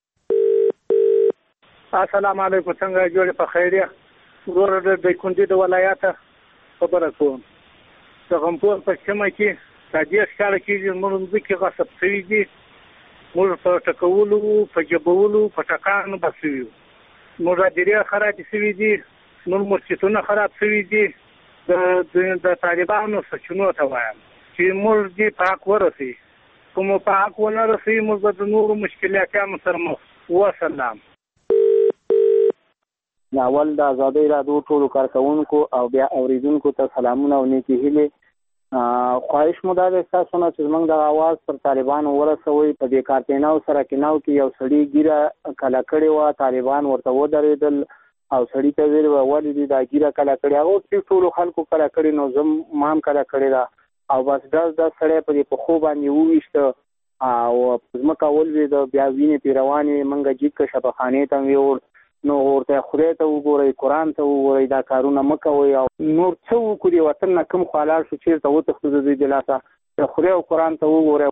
السلام علیکم، څنګه جوړ په خیریه؟ ورور د کندې د ولایت خبره کوم. د غمپور په سیمه کې د دې ښکار کې موږ ځکه غصب شوی دي، موږ په ټکولو په جبولو په ټکانو بسوي، موږ دې خراب شوی دي، موږ مسجدونه خراب شوی دي. د د طالبانو سچونو ته وایم چې موږ دې پاک ورسي، کوم پاک ونه رسي موږ د نورو مشکلاتونو سره مخ. وسلام. ناول د آزادۍ رادیو ټولو کارکونکو او بیا اوریدونکو ته سلامونه او نیکی هیلې. خواهش مو دا دی تاسو نه چې موږ د आवाज پر طالبانو ورسوي. په دې کارتیناو سره کیناو کې یو سړی ګیره کلا کړی و، طالبان ورته ودرېدل او سړی ته ویل ولې دې دا ګیره کلا کړی، هغه چې ټول خلکو کلا کړی نو زم مام کلا کړی دا او بس دا د سړی په په خو باندې وويشته او زمکه ولوي د بیا وینې پیروانې منګه جیک کا شبخانه ته ویور نو ورته خدای ته وګورئ، قرآن ته وګورئ، دا کارونه مکوئ او نور څه وکړي وطن نه کوم خلال شو چیرته وتښتو د دې دلاسه خدای او قرآن ته وګورئ.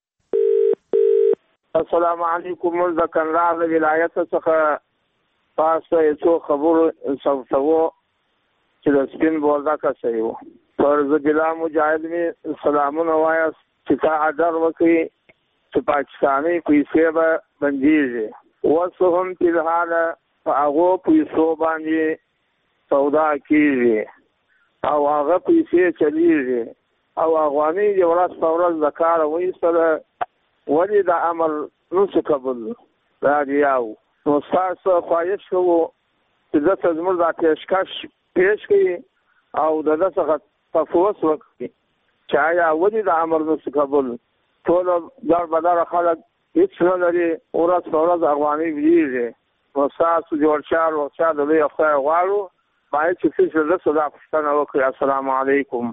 السلام علیکم. د کندهار ولایت څخه تاسو یې څو خبرو ثبتو چې د سپین بولدکه صحیح وو. پر ضلع مجاهد می سلامونه وایم چې تا اډر وکړي چې پاکستاني پیسې به بنديږي، اوس هم په حاله په هغه پیسو باندې سودا کیږي او هغه پیسې چلیږي او افغاني یو ورځ په ورځ د کار وایستله، ولې د امر نو څه قبول راځي. نو تاسو خواهش کوو چې د زموږ د پیشکش پیش کړي او د دغه تفوس وکړي چې آیا ولې د امر نو څه قبول. ټول دار بدار خلک هیڅ نه لري، ورځ په ورځ افغاني ویږي. نو تاسو جوړ شار او چا د لوی خدای غواړو باید چې څه څه صدا پښتنه وکړي. السلام علیکم.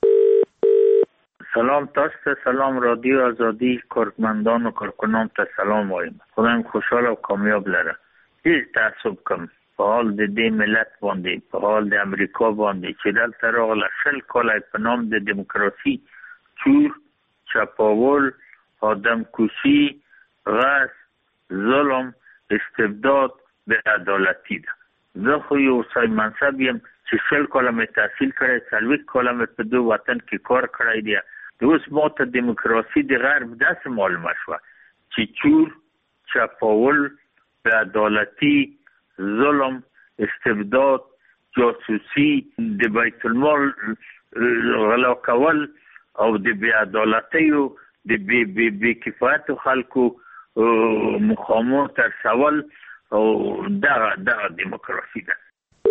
سلام تاسو ته، سلام رادیو آزادی کارمندان و کارکنان ته سلام وایم. خدایم خوشحال او کامیاب لره. هیڅ تعصب کم په حال د دې ملت باندې، په حال د امریکا باندې چې دلته راغله شل کاله په نام د دیموکراسي چور، چپاول، آدم کشی، غصب، ظلم، استبداد به عدالتی ده. زه خو یو سای منصب یم چې شل کاله مې تحصیل کړی، څلوېښت کاله مې په دو وطن کې کار کړی دی. اوس ما ته دیموکراسي د غرب داسې معلومه شوه چې چور، چپاول، به عدالتی، ظلم، استبداد، جاسوسي، د بیت المال غلا کول او د بې عدالتیو د بې بې کفایتو خلکو مخامو تر سوال او دغه دغه دیموکراسي ده.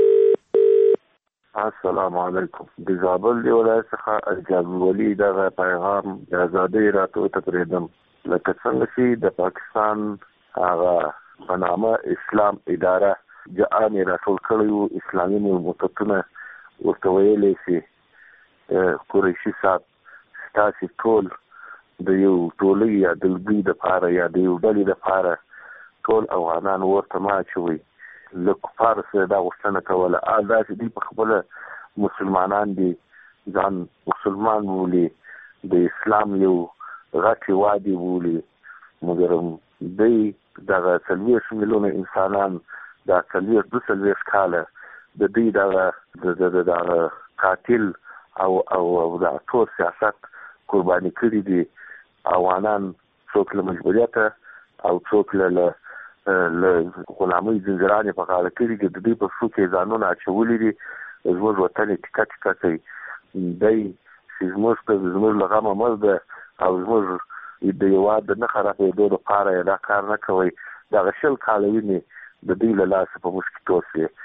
السلام علیکم. د زابل دی ولایت څخه الجابر ولی دغه پیغام د آزادۍ راټو ته پرېږدم. لکه څنګه چې د پاکستان هغه په نامه اسلام اداره جان راټول کړی اسلامي ملتونه ورته ویلی چې قریشي صاحب ستاسې ټول د یو ټولۍ یا دلګۍ دپاره یا د یو ډلې دپاره ټول افغانان ورته ما اچوئ. له کفارو سره دا غوښتنه کوله. داسې دوی په خپله مسلمانان دي، ځان مسلمان بولي، د اسلام یو غټ هېواد یې بولي، مګر دوی دغه څلوېښت میلیونه انسانان دا څلوېښت دوه څلوېښت کاله د دوی دغه دغه قاتل او او د ټول سیاست قرباني کړي دي. افغانان څوک له مجبوریته او څوک له له غلامۍ زنځیرانې په غاړه کړي دي، د دوی په پښو کې ځانونه اچولي دي. زموږ وطن یې ټیکه ټیکه کوي. دی چې زموږ ته زموږ له غمه مړ ده او زموږ د هېواد د نه خرابېدو دپاره یې دا کار نه کوئ. دغه شل کاله وینې د دوی له لاسه په موږ کې توسوې.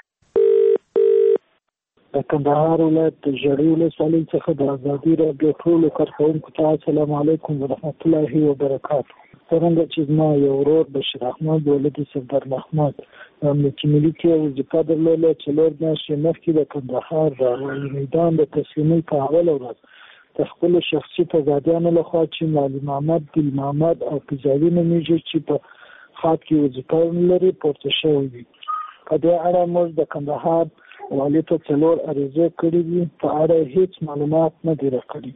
د کندهار ولایت د ژړۍ ولسوالۍ څخه د ازادي راډیو ټولو کارکوونکو ته السلام علیکم ورحمت الله وبرکاتو. څرنګه چې زما یو ورور بشیر احمد ولد سردار محمد د امنیتي ملي کې وظیفه درلوده، څلور میاشتې مخکې د کندهار راغلی میدان د تسلیمۍ په اوله ورځ د خپلو شخصي تضادیانو لخوا چې معلم محمد ګل محمد او پیزاوي نومیږي چې په خاط کې وظیفه لري پورته شوی وي. په دې اړه موږ د کندهار والي ته څلور عریضې کړې دي، په اړه هیڅ معلومات نه دي راکړي.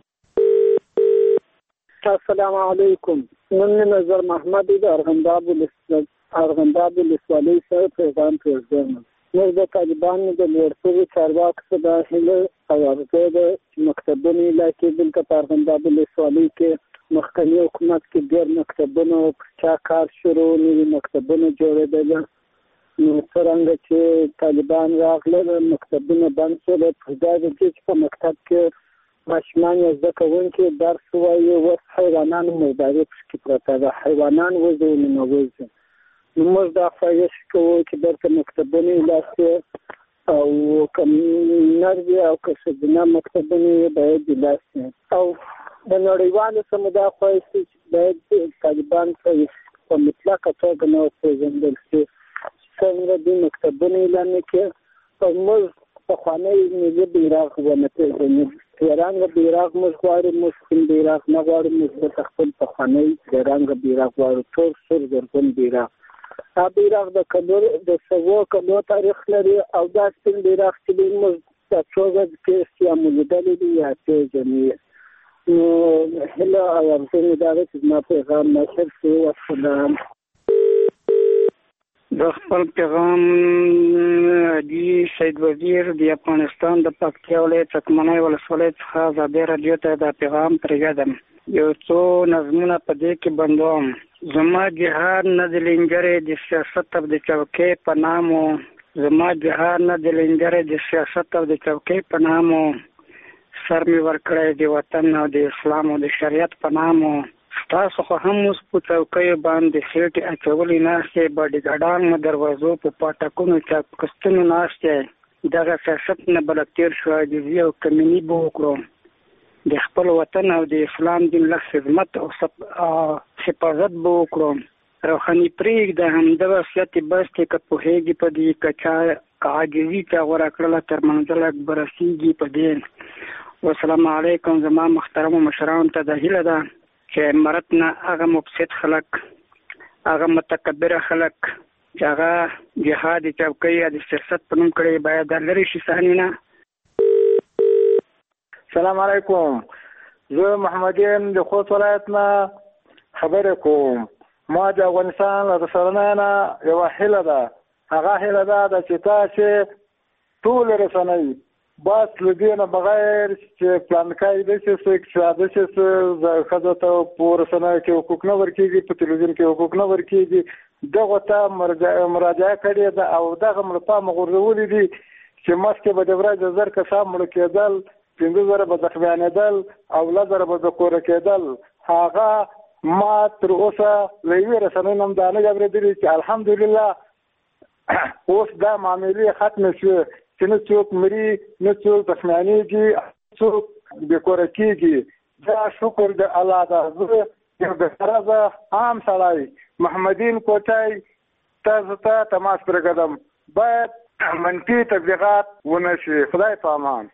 السلام علیکم. نن نظر محمد د ارغنداب ارغنداب ولسوالۍ سره پیغام پرېږدم. موږ د طالبانو د لوړپوړو چارواکو څخه دا هیله او ارزو ده چې مکتبونه علاقې دلته په ارغنداب ولسوالۍ کې مخکني حکومت کې ډېر مکتبونه چا کار شروع نوي مکتبونه جوړېدل، نو څرنګه چې طالبان راغله مکتبونه بند شول. په دا د دې چې په مکتب کې ماشومان یا زده کوونکي درس وایي، اوس حیوانانو مرداري پکې پرته ده، حیوانان وځي ننوځي. نو موږ دا خواهش کوو چې دلته مکتبونه علاقې او که نر وي او که ښځینه مکتبونه یې باید علاقې او د نړیوالو سره مو دا خواهش دی چې باید طالبان په مطلقه توګه نه وپېژندل شي څنګه دوی مکتبونه اعلان کړي او موږ پخوانی ملي بیرغ ونه پېژني. ترنګ بیرغ موږ غواړو، موږ سپین بیرغ نه غواړو، موږ د خپل پخوانی ترنګ بیرغ غواړو، تور سور زرغون بیرغ. دا بیرغ د کلو د سوو کلو تاریخ لري او دا سپین بیرغ چې دی موږ د څو ورځې کې یا مو لیدلی دی یا پېژني. نو هیله او ارزو مې دا ده چې زما پیغام نشر شي. والسلام. د خپل پیغام دی سید وزیر د افغانستان د پکتیا ولایت چکمنۍ ولسوالۍ څخه ازادي راډیو ته دا پیغام پرېږدم. یو څو نظمونه په دې کې بندوم. زما جهاد نه د لنګرې د سیاست او د چوکۍ په نامو، زما جهاد نه د لنګرې د سیاست او د چوکۍ په نامو، سر مې ورکړی د وطن او د اسلام او د شریعت په نامو. تاسو خو هم اوس په چوکیو باندې خېټې اچولې ناستې، باډیګارډان مو دروازو په پاټکونو چاپکستونو ناستې. دغه سیاست نه بله تېر شو، عاجزي او کمیني به وکړو، د خپل وطن او د اسلام دین له خدمت او حفاظت به وکړو. روحاني پرېږده همدغه وصیت بس دی که پوهېږي په دې که چا که عاجزي چا غوره کړله تر منزل اکبر رسېږي په دې. والسلام علیکم. زما محترمو مشرانو ته دا هیله ده چې مرد نه هغه مفسد خلک، هغه متکبره خلک چې هغه جهاد چوکۍ یا د سیاست په نوم کړی باید لرې شي صحنې نه. سلام علیکم. زه محمد یم د خوست ولایت نه خبرې کوم. ما د افغانستان له رسنیو نه یوه هیله ده، هغه هیله ده چې تاسې ټول رسنۍ بس له دې نه بغیر چې پلانکای داسې څه چې داسې څه ښځو ته په رسنیو کې حقوق نه ورکېږي، په تلویزیون کې حقوق نه ورکېږي، دغو ته مراجعه کړې ده او دغه مړه پامه غورځولي دي چې مخکې به د ورځې زر کسان مړه کېدل، پنځه زره به زخمیانېدل او لس زره به بېکوره کېدل. هغه ما تر اوسه له یوې رسنۍ نه هم دا نه دي اورېدلي چې الحمدلله اوس دا معاملې ختمې شوې چې نه څوک مري، نه څوک زخمیانېږي، څوک بېکوره کېږي. دا شکر د الله ده. زه یو بېغرضه عام سړی محمدین کوټی تاسو ته تماس پرېږدم، باید منفي تبلیغات ونه شي. خدای په امان.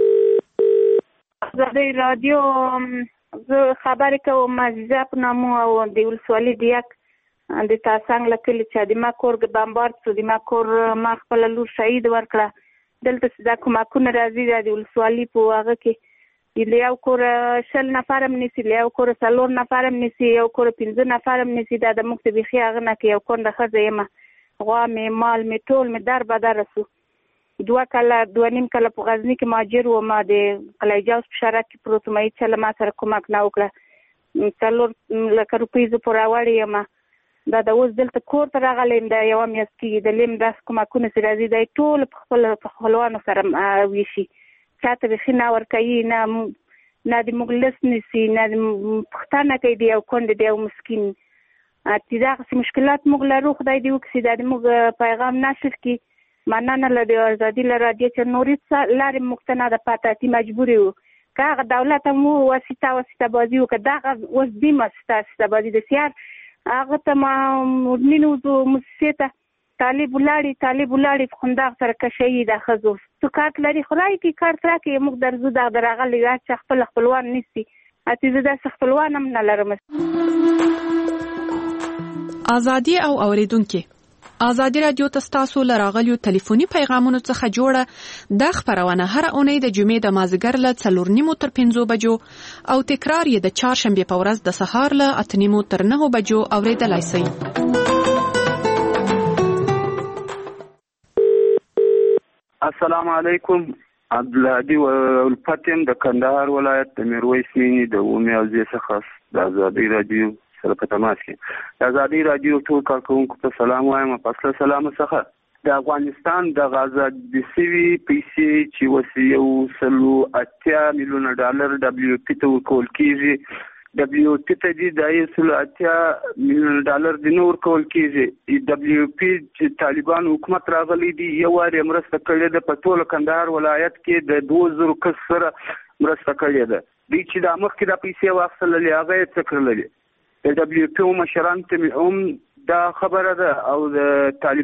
ازادي راډیو زه خبرې کوم عزیزه په نامو او د ولسوالۍ د یک د تاسنګ له کلي چې د ما کور بمبارد شو، د ما کور ما خپله لور شهید ورکړه. دلته چې دا کومکونه راځي دا د ولسوالي په هغه کې له یو کوره شل نفر هم نیسي، له یو کوره څلور نفر هم نیسي، یو کوره پنځه نفر هم نیسي. دا د موږ ته بیخي هغه نه کې یو کونډه ښځه یم، غوا مې مال مې ټول مې در بدره سو. دوه کله دوه نیم کله په غزني کې مهاجر وم، د قلعه جوز په شرک کې پروت وم، هېچا له ما سره کومک نه وکړه. څلور لکه روپۍ زه پرې راوړې یم. دا د اوس دلته کور ته راغلی یم، دا یوه میاشت کېږي. د لیم داسې کومکونه چې راځي دا یې ټول په خپل په خپلوانو سره ویشي، چا ته بیخي نه ورکوي، نه نه د موږ لس نیسي، نه د پوښتنه کوي د یو کونډې د یو مسکین. چې دغسې مشکلات موږ لرو، خدای دې وکړي چې دا د موږ پیغام نشر کړي. مننه له د ازادي له راډیو چې نورې لارې موږ ته نه ده پاته، چې مجبور یو که هغه دولت هم واسطه واسطه بازي وکړه، دغه اوس دې واسطه واسطه بازي د سیار هغه ته ما مدنین وضو مؤسسې ته طالب ولاړې طالب ولاړې په همدغه سره کشوي د ښځو څو کارت لري، خو راکړي کارت راکړي موږ درځو دغه د راغلي هر چا خپل خپلوان نیسي، چې زه داسې خپلوان هم نه لرم. ازادي او اوریدونکي ازادي راډیو تاسو له راغلیو ټلیفوني پیغامونو څخه جوړه د خبرونه هر اونۍ د جمعې د مازیګر له څلور نیمو تر پنځو بجو او تکرار یې د چهارشنبه په ورځ د سهار له اته نیمو تر نهو بجو اوریدلای شئ. السلام علیکم. عبدالهادي ولپتیم د کندهار ولایت د میرویس مینی د اومې حوزې څخه د ازادي رادیو سره په تماس کې. د ازادي رادیو ټول کارکوونکو ته سلام وایم. په اصل سلام څخه د افغانستان د آزادي سوي پیسې چې وسې یو سلو اتیا میلیونه ډالر دبلیو پی ته ورکول کېږي. دبلیو پی ته دي د یو سلو اتیا میلیونه ډالر د نور ورکول کېږي. دبلیو پی چې طالبان حکومت راغلی دي یو وار یې مرسته کړې ده په ټول کندهار ولایت کې د دوه زرو کس سره مرسته کړې ده. دوی چې د مخکې د پیسې واخیستلې هغه یې څه کړلې. د دبلیو پی مشران ته هم دا خبره ده او د طالب